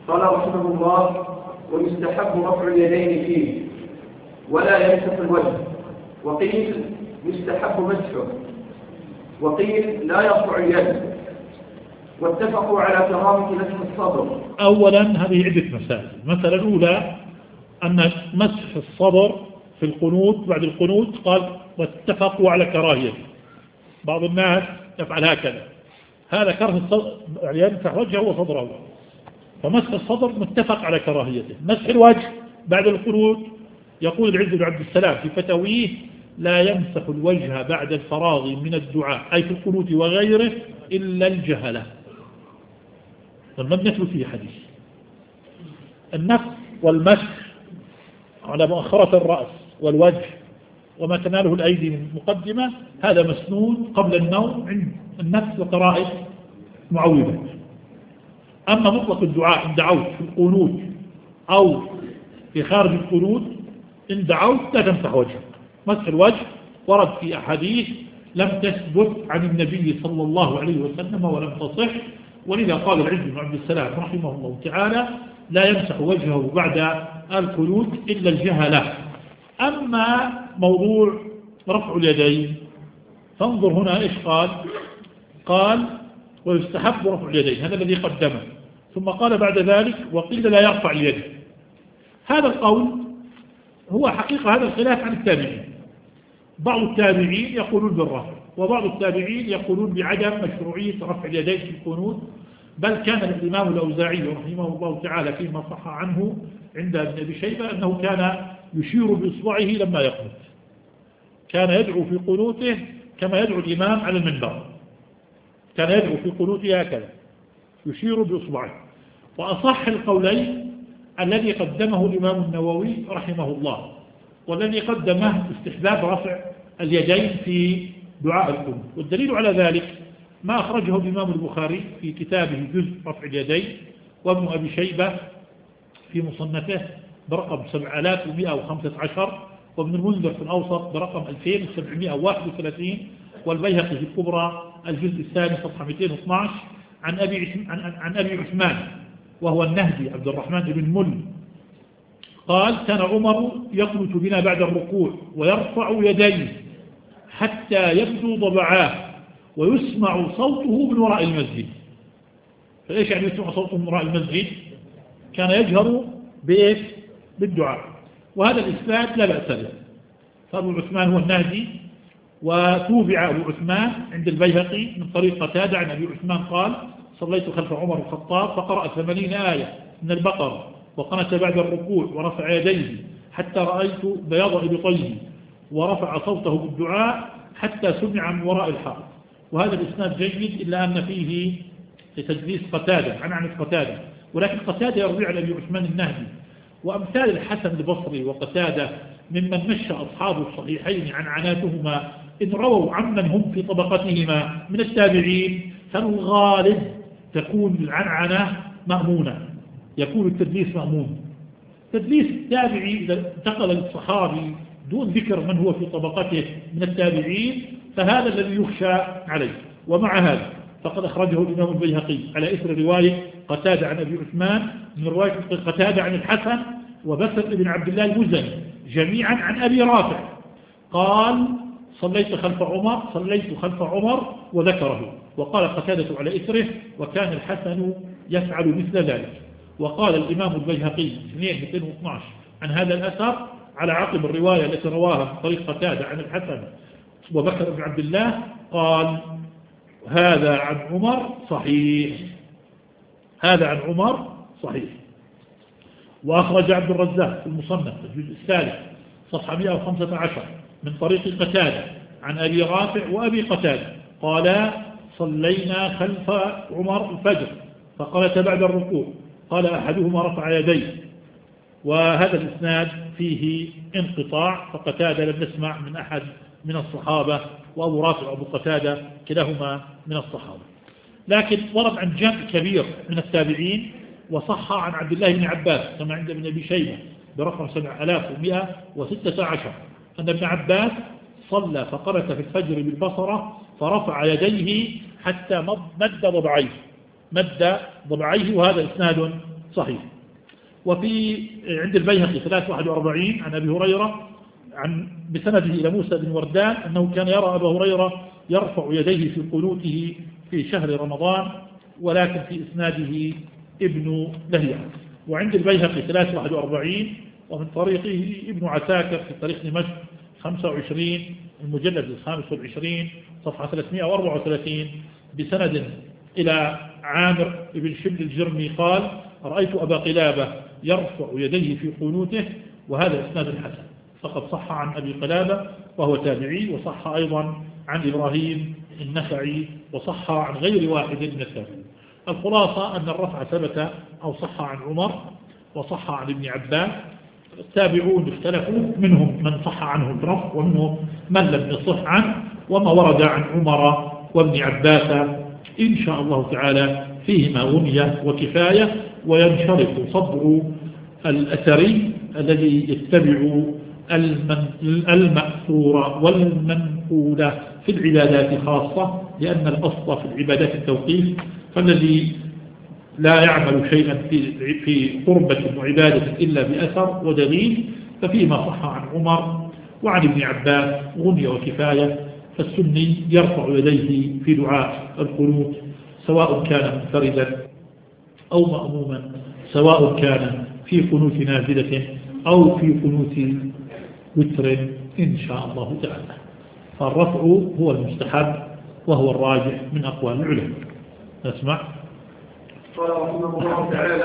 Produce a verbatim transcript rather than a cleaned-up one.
قال رحمه الله: ويستحب رفع اليدين فيه ولا يمسح الوجه. وقيل يستحب مسحه، وقيل لا يرفع اليد، واتفقوا على كراهة مسح الصدر. أولا هذه عدة مسائل. المسألة الأولى أن مسح الصدر في القنوت بعد القنوت قال واتفقوا على كراهيته. بعض الناس يفعل هكذا، هذا كره الصدر يعني يمسح وجهه وصدره، فمسح الصدر متفق على كراهيته. مسح الوجه بعد القنوت يقول العز بن عبد السلام في فتاويه: لا يمسح الوجه بعد الفراغ من الدعاء، أي في القنوت وغيره، إلا الجهلة. لم نتلو فيه حديث. النفس والمسح على مؤخرة الرأس والوجه وما تناله الأيدي من مقدمة، هذا مسنون قبل النوم عند النفس وقراءة معوذات. أما مطلق الدعاء إن دعوت في القنوت أو في خارج القنوت، إن دعوت لا تمسح وجهك. مسح الوجه ورد في أحاديث لم تثبت عن النبي صلى الله عليه وسلم ولم تصح، ولذا قال العز بن عبد السلام رحمه الله تعالى: لا يمسح وجهه بعد القنوت إلا الجهلة. أما موضوع رفع اليدين فانظر هنا إيش قال. قال: ويستحب رفع اليدين، هذا الذي قدمه، ثم قال بعد ذلك: وقيل لا يرفع اليد. هذا القول هو حقيقة هذا الخلاف عن التابعين. بعض التابعين يقولون بالرفع، وبعض التابعين يقولون بعدم مشروعية رفع اليدين في القنوت. بل كان الإمام الأوزاعي رحمه الله تعالى فيما صح عنه عند ابن أبي شيبة أنه كان يشير بإصبعه لما يقنط، كان يدعو في قنوته كما يدعو الإمام على المنبر، كان يدعو في قنوته هكذا يشير بإصبعه. وأصح القولين الذي قدمه الإمام النووي رحمه الله، والذي قدمه استحباب رفع اليدين في دعاء القنوت. والدليل على ذلك ما أخرجه الإمام البخاري في كتابه جزء رفع اليدين، وابن أبي شيبة في مصنفه برقم سبعة آلاف ومئة وخمسة عشر، وابن المنذر في الأوسط برقم ألفين وسبعمئة وواحد وثلاثين، والبيهقي في الكبرى الجزء الثاني صفحة مئتين واثني عشر عن أبي عن, عن أبي عثمان وهو النهدي عبد الرحمن بن مل قال: كان عمر يقنت بنا بعد الركوع ويرفع يديه حتى يبدو ضبعاه ويسمع صوته من وراء المسجد. فإيش يعني يسمع صوته من وراء المسجد؟ كان يجهر بإيش؟ بالدعاء. وهذا الإسناد لا بأس به. فأبو عثمان هو النهدي، وتوبع أبو عثمان عند البيهقي من طريق قتادة عن أبي عثمان قال: صليت خلف عمر الخطاب فقرأ ثمانين آية من البقرة وقنت بعد الركوع ورفع يديه حتى رأيت بياض إبطيه ورفع صوته بالدعاء حتى سمع من وراء الحائط. وهذا الإسناد جيد إلا أن فيه تدليس قتادة عن عن قتادة، ولكن قتادة يروي عن أبي عثمان النهدي. وأمثال الحسن البصري وقتادة ممن مشى أصحاب الصحيحين عن عناتهما إن رووا عمن هم في طبقتهما من التابعين، فالغالب تكون العنعنة مأمونة، يكون التدليس مأمون. تدليس التابعي إذا انتقل للصحابي دون ذكر من هو في طبقته من التابعين فهذا الذي يخشى عليه. ومع هذا فقد أخرجه الإمام البيهقي على إثر رواية قتادة عن أبي عثمان من رواية قتادة عن الحسن وبسر بن عبد الله المزني جميعا عن أبي رافع قال: صليت خلف عمر صليت خلف عمر وذكره. وقال قتادة على إثره: وكان الحسن يفعل مثل ذلك. وقال الإمام البيهقي اثنين مئتين واثني عشر عن هذا الأثر على عقب الرواية التي رواها من طريق قتادة عن الحسن وبكر بن عبد الله قال: هذا عن عمر صحيح، هذا عن عمر صحيح. وأخرج عبد الرزاق في المصنف الجزء الثالث صفحة مئة وخمسة عشر من طريق قتادة عن أبي رافع وأبي قتادة قال: صلينا خلف عمر الفجر فقالت بعد الركوع، قال أحدهما رفع يديه. وهذا الإسناد فيه انقطاع، فقتادة لم نسمع من أحد من الصحابة، وأبو رافع وأبو قتادة كلاهما من الصحابة. لكن ورد عن جمع كبير من التابعين وصح عن عبد الله بن عباس كما عند ابن أبي شيبة برقم سبعة آلاف ومئة وستة عشر أن ابن عباس صلى فقرأ في الفجر بالبصرة فرفع يديه حتى مد ضبعيه مد ضبعيه وهذا إسناد صحيح. وفي عند البيهقي ثلاثمائة وواحد وأربعين عن أبي هريرة عن بسنده إلى موسى بن وردان أنه كان يرى أبا هريرة يرفع يديه في قنوته في شهر رمضان، ولكن في إسناده ابن لهيعة. وعند البيهقي ثلاثمائة وواحد وأربعين ومن طريقه ابن عساكر في تاريخ دمشق خمسة وعشرين المجلد الخامس والعشرين صفحة ثلاثمائة وأربعة وثلاثين بسند إلى عامر بن شبل الجرمي قال: رأيت أبا قلابة يرفع يديه في قنوته، وهذا إسناد حسن. فقد صح عن أبي قلابة وهو تابعي، وصح أيضا عن إبراهيم النخعي، وصح عن غير واحد من التابعين. الخلاصة أن الرفع ثبت أو صح عن عمر وصح عن ابن عباس. التابعون اختلفوا، منهم من صح عنه الرفع ومنهم من لم يصح عنه، وما ورد عن عمر وابن عباس إن شاء الله تعالى فيهما غنية وكفاية، وينشرط صدر الأثري الذي يتبع المأثور والمنقول في العبادات خاصة، لأن الأصل في العبادات التوقيف، فالذي لا يعمل شيئا في في قربة وعبادة إلا بأثر ودليل، ففيما صح عن عمر وعن ابن عباس غنية وكفاية. فالسني يرفع يديه في دعاء القنوت سواء كان منفردا أو مأموما، سواء كان في قنوت نازلة أو في قنوت وتر إن شاء الله تعالى. فالرفع هو المستحب وهو الراجح من أقوال العلماء. نسمع. قال رحمه الله تعالى: